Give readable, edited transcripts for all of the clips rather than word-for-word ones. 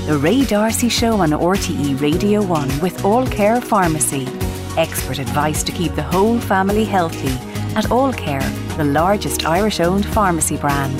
The Ray Darcy Show on RTE Radio 1 with All Care Pharmacy. Expert advice to keep the whole family healthy at All Care, the largest Irish-owned pharmacy brand.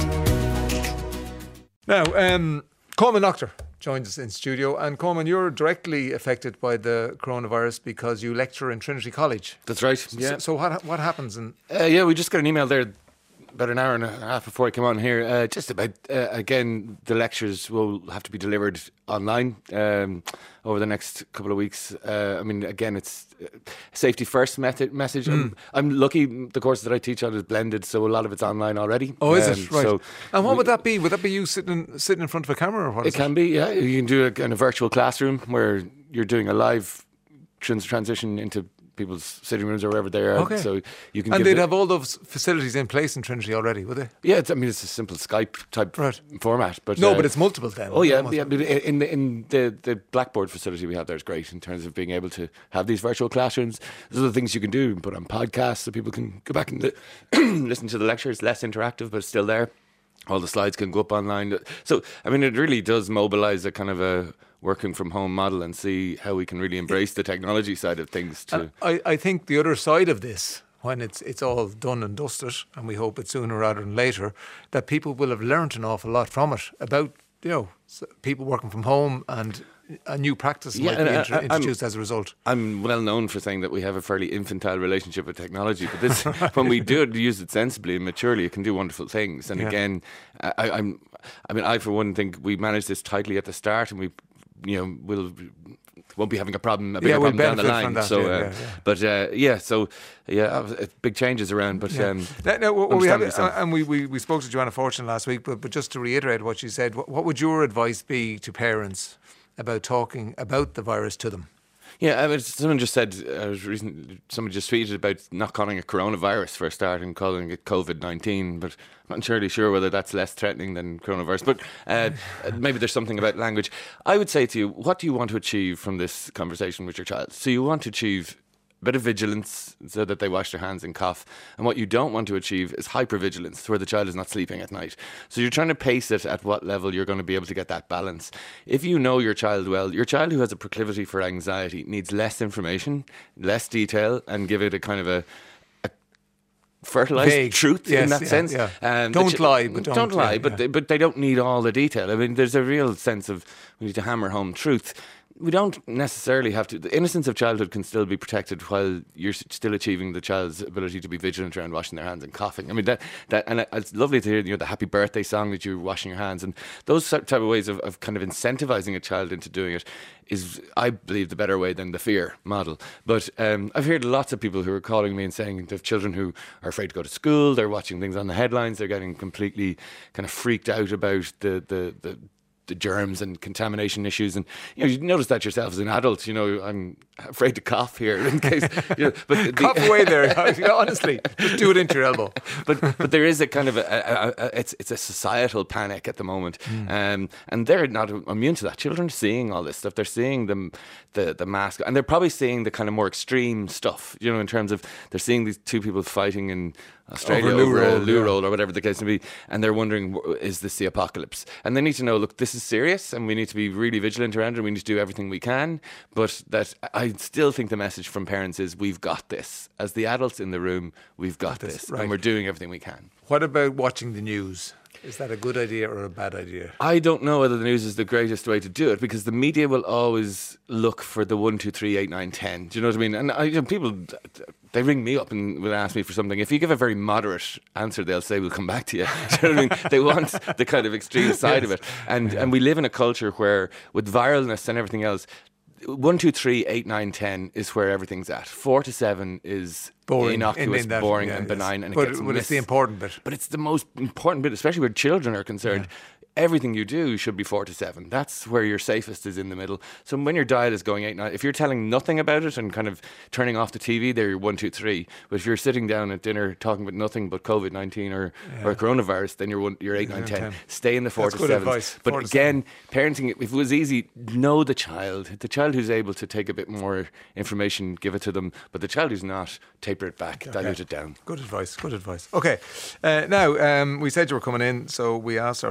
Now, Coleman Doctor joins us in studio. And Coleman, you're directly affected by the coronavirus because you lecture in Trinity College. That's right. Yeah. So what happens? We just got an email there about an hour and a half before I came on here, just about, again, the lectures will have to be delivered online over the next couple of weeks. Again, it's safety first message. I'm lucky the courses that I teach on is blended, so a lot of it's online already. Oh, is it? Right. So and what would that be? Would that be you sitting in front of a camera? Or what it can be, yeah. You can do it in a virtual classroom where you're doing a live transition into people's sitting rooms or wherever they are. Okay. So you can. And they'd have all those facilities in place in Trinity already, would they? Yeah, it's a simple Skype type format. But but it's multiple then. Oh yeah, yeah. But in the Blackboard facility we have there is great in terms of being able to have these virtual classrooms. There's other things you can do, put on podcasts so people can go back and listen to the lectures. Less interactive, but it's still there. All the slides can go up online. So it really does mobilise a kind of a working from home model and see how we can really embrace the technology side of things too. I think the other side of this, when it's all done and dusted, and we hope it's sooner rather than later, that people will have learnt an awful lot from it about people working from home, and a new practice might be introduced as a result. I'm well known for saying that we have a fairly infantile relationship with technology, but this when we do use it sensibly and maturely, it can do wonderful things. And again, I for one think we managed this tightly at the start, and we won't be having a bigger problem down the line. Big changes around. But we spoke to Joanna Fortune last week, but just to reiterate what she said, what would your advice be to parents about talking about the virus to them? Yeah, someone just said, somebody just tweeted about not calling it coronavirus for a start and calling it COVID-19, but I'm not entirely sure whether that's less threatening than coronavirus, but maybe there's something about language. I would say to you, what do you want to achieve from this conversation with your child? So you want to achieve a bit of vigilance so that they wash their hands and cough. And what you don't want to achieve is hypervigilance, where the child is not sleeping at night. So you're trying to pace it at what level you're going to be able to get that balance. If you know your child well, your child who has a proclivity for anxiety needs less information, less detail, and give it a kind of a fertilized vague truth in that sense. Yeah. Don't lie, but they don't need all the detail. I mean, there's a real sense of we need to hammer home truth. We don't necessarily have to. The innocence of childhood can still be protected while you're still achieving the child's ability to be vigilant around washing their hands and coughing. I mean, and it's lovely to hear the happy birthday song that you're washing your hands, and those type of ways of kind of incentivizing a child into doing it is, I believe, the better way than the fear model. But I've heard lots of people who are calling me and saying they have children who are afraid to go to school. They're watching things on the headlines. They're getting completely kind of freaked out about the germs and contamination issues, and you notice that yourself as an adult. I'm afraid to cough here in case. But cough away there. Honestly, just do it into your elbow. But there is a kind of it's a societal panic at the moment, and they're not immune to that. Children are seeing all this stuff. They're seeing the mask, and they're probably seeing the kind of more extreme stuff. In terms of they're seeing these two people fighting in Australia over a loo roll or whatever the case may be, and they're wondering, is this the apocalypse? And they need to know, look, this is serious, and we need to be really vigilant around it, and we need to do everything we can. But that I still think the message from parents is, we've got this. As the adults in the room, we've got this, right, and we're doing everything we can. What about watching the news? Is that a good idea or a bad idea? I don't know whether the news is the greatest way to do it, because the media will always look for the 1, 2, 3, 8, 9, 10. Do you know what I mean? And people, they ring me up and will ask me for something. If you give a very moderate answer, they'll say, we'll come back to you. Do you know what I mean? They want the kind of extreme side of it. And we live in a culture where, with viralness and everything else, 1, 2, 3, 8, 9, 10 is where everything's at. 4 to 7 is boring, innocuous, boring and benign, and but it's the important bit. But it's the most important bit, especially where children are concerned. Everything you do should be 4 to 7. That's where you're safest, is in the middle. So when your diet is going 8, 9, if you're telling nothing about it and kind of turning off the TV, there you're 1, 2, 3. But if you're sitting down at dinner talking about nothing but COVID-19 or coronavirus, then you're 8, 9, 10. Stay in the 4 to 7. Advice. But again, parenting, if it was easy, know the child who's able to take a bit more information, give it to them. But the child who's not, taper it back, dilute it down. Good advice. Okay. Now, we said you were coming in, so we asked our listeners, did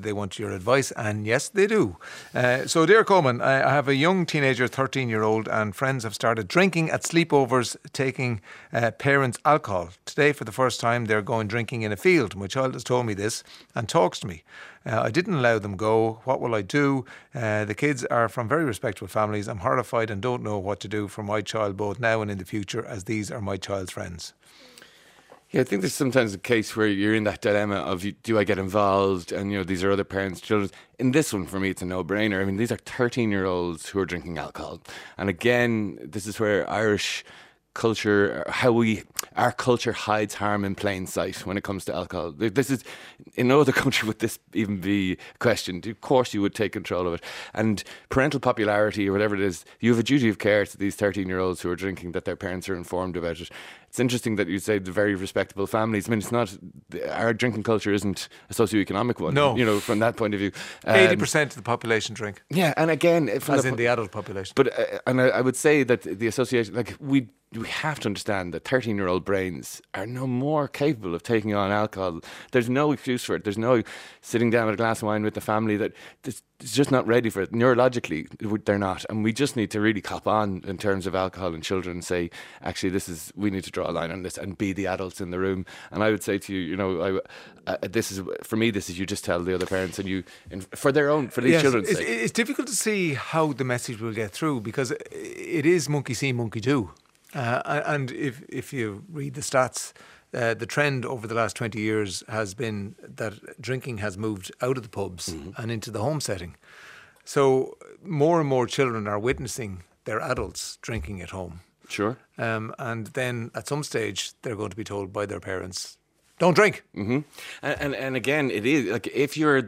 that they want your advice, and yes, they do. So, dear Coleman, I have a young teenager, 13-year-old, and friends have started drinking at sleepovers, taking parents' alcohol. Today, for the first time, they're going drinking in a field. My child has told me this and talks to me. I didn't allow them go. What will I do? The kids are from very respectable families. I'm horrified and don't know what to do for my child, both now and in the future, as these are my child's friends. Yeah, I think there's sometimes a case where you're in that dilemma of, do I get involved? And, these are other parents' children. In this one, for me, it's a no-brainer. I mean, these are 13-year-olds who are drinking alcohol. And again, this is where Irish culture, our culture hides harm in plain sight when it comes to alcohol. This is, in no other country would this even be questioned. Of course you would take control of it. And parental popularity, or whatever it is, you have a duty of care to these 13-year-olds who are drinking, that their parents are informed about it. It's interesting that you say the very respectable families. I mean, it's not, our drinking culture isn't a socioeconomic one. No. From that point of view. 80% of the population drink. Yeah, and again... As in the adult population. But, and I would say that the association, we have to understand that 13-year-old brains are no more capable of taking on alcohol. There's no excuse for it. There's no sitting down with a glass of wine with the family that it's just not ready for it. Neurologically, they're not. And we just need to really cop on in terms of alcohol in children and say, actually, we need to draw a line on this and be the adults in the room. And I would say to you, this is you just tell the other parents for these children's sake. It's difficult to see how the message will get through, because it is monkey see, monkey do. And if you read the stats, the trend over the last 20 years has been that drinking has moved out of the pubs and into the home setting. So more and more children are witnessing their adults drinking at home. Sure. And then at some stage they're going to be told by their parents, don't drink. Mm-hmm. And again, it is like if you're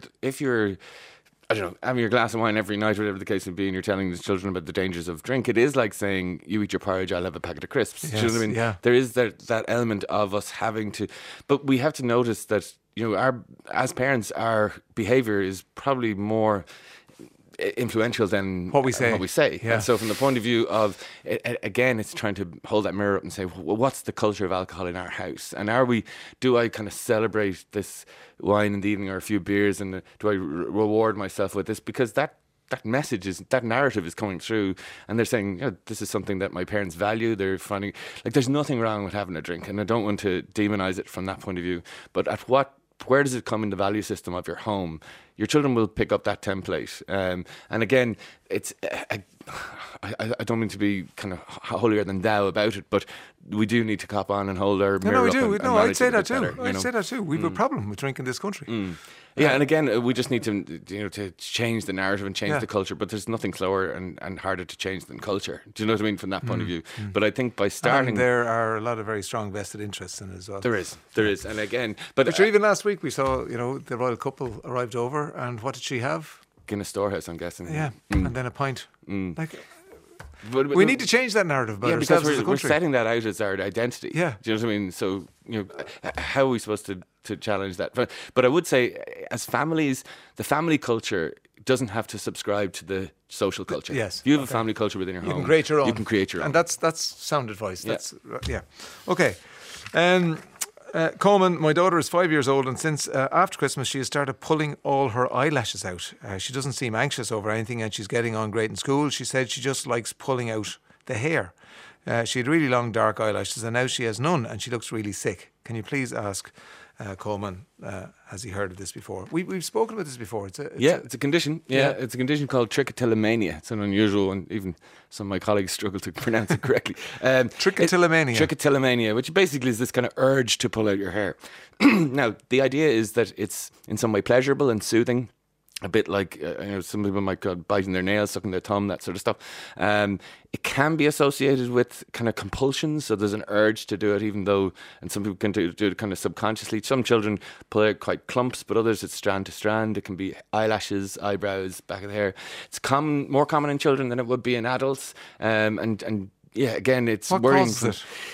I don't know, having your glass of wine every night, whatever the case may be, and you're telling the children about the dangers of drink, it is like saying, you eat your porridge, I'll have a packet of crisps. Yes, do you know what I mean? yeah. There is that element of us having to, but we have to notice that, as parents, our behaviour is probably more influential than what we say. Yeah. And so from the point of view of, again, it's trying to hold that mirror up and say, well, what's the culture of alcohol in our house? And do I kind of celebrate this wine in the evening or a few beers, and do I reward myself with this? Because that narrative is coming through, and they're saying, this is something that my parents value. They're finding, there's nothing wrong with having a drink, and I don't want to demonize it from that point of view. But where does it come in the value system of your home? Your children will pick up that template. And again, it's I don't mean to be kind of holier than thou about it, but we do need to cop on and hold our mirror up. No, I'd say that too. I'd say that too. We have a problem with drink in this country. Yeah, and again, we just need to change the narrative and change the culture. But there's nothing slower and harder to change than culture. Do you know what I mean from that point of view? But I think by starting, and there are a lot of very strong vested interests in it as well. There is, and again, but even last week we saw, the royal couple arrived over, and what did she have? Guinness Storehouse, I'm guessing. Yeah, and then a pint. But we need to change that narrative about ourselves as a country. We're setting that out as our identity. Yeah. Do you know what I mean? So, how are we supposed to challenge that? But I would say, as families, the family culture doesn't have to subscribe to the social culture. Yes. If you have a family culture within your home, you can create your own. You can create your own. And that's sound advice. Okay. Coleman, my daughter is 5 years old, and since after Christmas she has started pulling all her eyelashes out. She doesn't seem anxious over anything, and she's getting on great in school. She said she just likes pulling out the hair. She had really long dark eyelashes, and now she has none, and she looks really sick. Can you please ask Coleman, has he heard of this before? We've spoken about this before. It's a condition. Yeah, it's a condition called trichotillomania. It's an unusual one. Even some of my colleagues struggle to pronounce it correctly. Trichotillomania. Trichotillomania, which basically is this kind of urge to pull out your hair. Now, the idea is that it's in some way pleasurable and soothing. A bit like, some people might go biting their nails, sucking their thumb, that sort of stuff. It can be associated with kind of compulsions, so there's an urge to do it, even though, and some people can do it kind of subconsciously. Some children pull out quite clumps, but others it's strand to strand. It can be eyelashes, eyebrows, back of the hair. It's more common in children than it would be in adults. And again, it's what worrying. Causes it?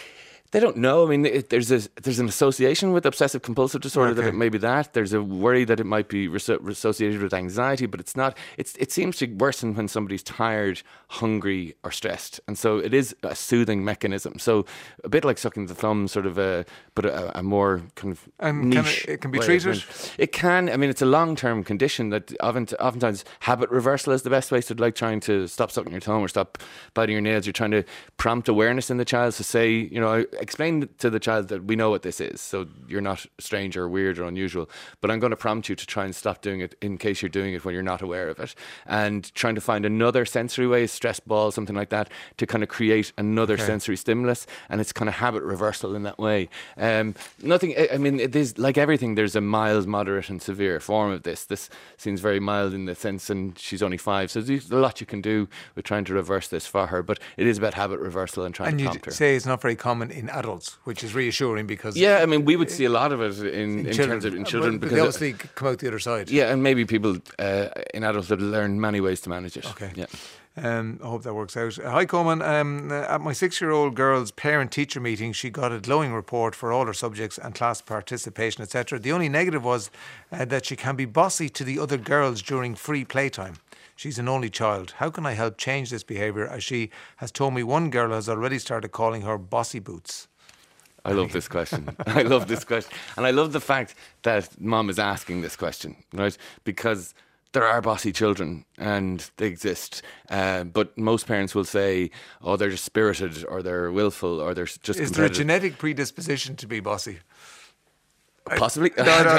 They don't know. I mean, there's an association with obsessive compulsive disorder that it may be that. There's a worry that it might be associated with anxiety, but it's not. It seems to worsen when somebody's tired, hungry, or stressed, and so it is a soothing mechanism. So a bit like sucking the thumb, sort of but a more kind of niche. It can be treated. It can. I mean, it's a long-term condition that oftentimes habit reversal is the best way. So like trying to stop sucking your thumb or stop biting your nails. You're trying to prompt awareness in the child to say, you know, explain to the child that we know what this is, so you're not strange or weird or unusual, but I'm going to prompt you to try and stop doing it in case you're doing it when you're not aware of it, and trying to find another sensory way, stress ball, something like that, to kind of create another sensory stimulus, and it's kind of habit reversal in that way. Nothing, I mean, it is like everything, there's a mild, moderate and severe form of this. This seems very mild in the sense, and she's only 5, so there's a lot you can do with trying to reverse this for her, but it is about habit reversal and trying to prompt her. And you say it's not very common in adults, which is reassuring because... Yeah, I mean, we would see a lot of it in terms of in children. But they obviously come out the other side. Yeah, and maybe people in adults that learn many ways to manage it. Okay. Yeah. I hope that works out. Hi, Coleman. At my 6-year-old girl's parent-teacher meeting, she got a glowing report for all her subjects and class participation, etc. The only negative was that she can be bossy to the other girls during free playtime. She's an only child. How can I help change this behaviour, as she has told me one girl has already started calling her bossy boots? I love this question. I love this question. And I love the fact that Mum is asking this question, right? Because there are bossy children and they exist. But most parents will say, oh, they're just spirited or they're willful or they're just Is there a genetic predisposition to be bossy? Possibly.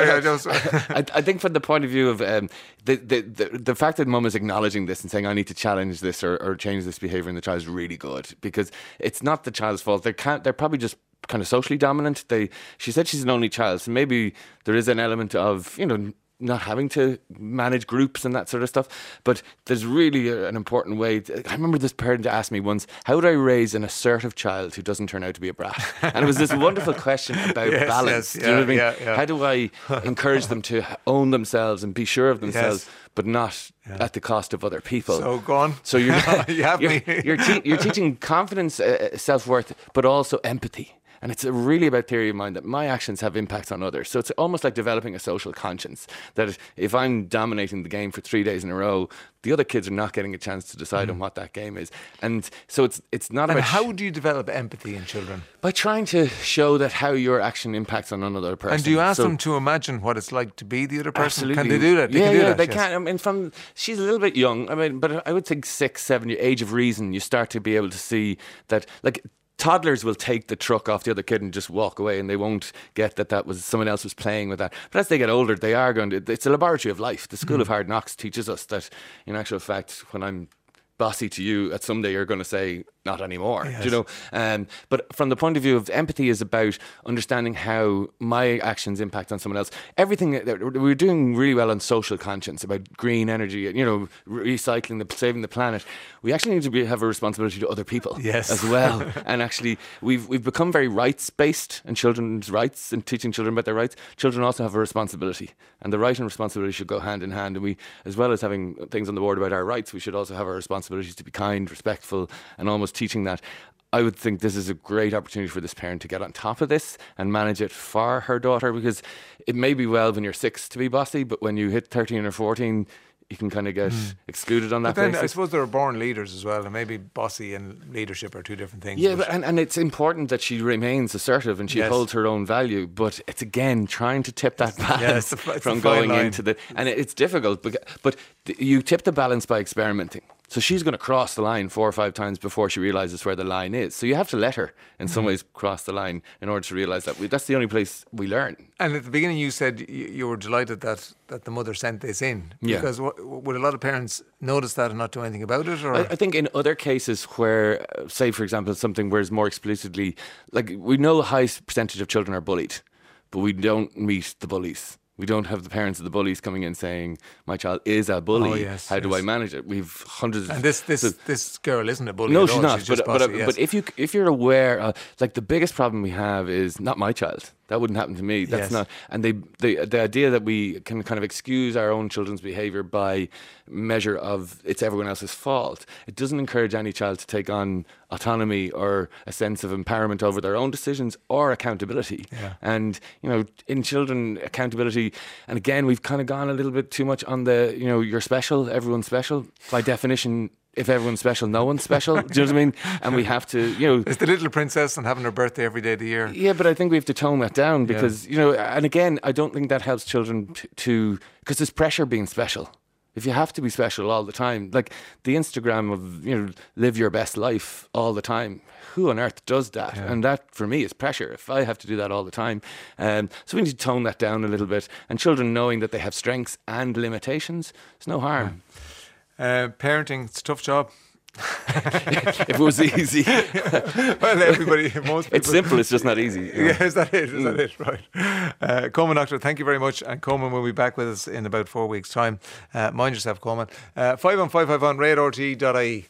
I think from the point of view of the fact that Mum is acknowledging this and saying I need to challenge this or change this behaviour in the child is really good, because it's not the child's fault. They're probably just kind of socially dominant. She said she's an only child, so maybe there is an element of, you know, not having to manage groups and that sort of stuff. But there's really an important way. I remember this parent asked me once, how would I raise an assertive child who doesn't turn out to be a brat? And it was this wonderful question about balance. Do you know what I mean? Yeah. How do I encourage them to own themselves and be sure of themselves, but not at the cost of other people? So go on. So you're you're teaching confidence, self-worth, but also empathy. And it's really about theory of mind, that my actions have impacts on others. So it's almost like developing a social conscience, that if I'm dominating the game for 3 days in a row, the other kids are not getting a chance to decide on what that game is. And so it's not about... And how do you develop empathy in children? By trying to show that how your action impacts on another person. And do you ask them to imagine what it's like to be the other person? Absolutely. Can they do that? They can. I mean, she's a little bit young. I mean, but I would think 6, 7, age of reason, you start to be able to see that, like... Toddlers will take the truck off the other kid and just walk away, and they won't get that was someone else was playing with that. But as they get older, they are going to... It's a laboratory of life. The School of Hard Knocks teaches us that, in actual fact, when I'm bossy to you, at some day you're going to say, not anymore. Yes. Do you know? But from the point of view of empathy is about understanding how my actions impact on someone else. Everything, we're doing really well on social conscience, about green energy, you know, recycling, saving the planet. We actually need to have a responsibility to other people as well. And actually, we've become very rights-based, and children's rights and teaching children about their rights. Children also have a responsibility, and the right and responsibility should go hand in hand. And we, as well as having things on the board about our rights, we should also have our responsibilities to be kind, respectful, and almost teaching that. I would think this is a great opportunity for this parent to get on top of this and manage it for her daughter, because it may be well when you're 6 to be bossy, but when you hit 13 or 14, you can kind of get excluded on that basis. Then I suppose there are born leaders as well, and maybe bossy and leadership are two different things. Yeah, and it's important that she remains assertive and she holds her own value, but it's again trying to tip that balance from going into the... And it's difficult, but you tip the balance by experimenting. So she's going to cross the line 4 or 5 times before she realises where the line is. So you have to let her, in some ways, cross the line in order to realise that that's the only place we learn. And at the beginning you said you were delighted that the mother sent this in. Because would a lot of parents notice that and not do anything about it? Or? I think in other cases where, say, for example, something where it's more explicitly... Like, we know a high percentage of children are bullied, but we don't meet the bullies. We don't have the parents of the bullies coming in saying, my child is a bully. How do I manage it? We've hundreds of... And this girl isn't a bully No, at all. She's not. But if you're aware, like the biggest problem we have is not my child, That wouldn't happen to me. That's Yes. not. And the idea that we can kind of excuse our own children's behaviour by measure of it's everyone else's fault, it doesn't encourage any child to take on autonomy or a sense of empowerment over their own decisions or accountability. Yeah. And, in children, accountability, and again, we've kind of gone a little bit too much on the, you're special, everyone's special. By definition, if everyone's special, no one's special. Do you know what I mean? And we have to, It's the little princess and having her birthday every day of the year. Yeah, but I think we have to tone that down because, and again, I don't think that helps children because there's pressure being special. If you have to be special all the time, like the Instagram of, live your best life all the time, who on earth does that? Yeah. And that, for me, is pressure if I have to do that all the time. So we need to tone that down a little bit. And children knowing that they have strengths and limitations, there's no harm. Parenting, it's a tough job. If it was easy. Well, most people. It's simple, it's just not easy. Yeah, is that it? Is that it? Right. Coleman Doctor, thank you very much. And Coleman will be back with us in about 4 weeks' time. Mind yourself, Coleman. 51551 radioRTE.ie.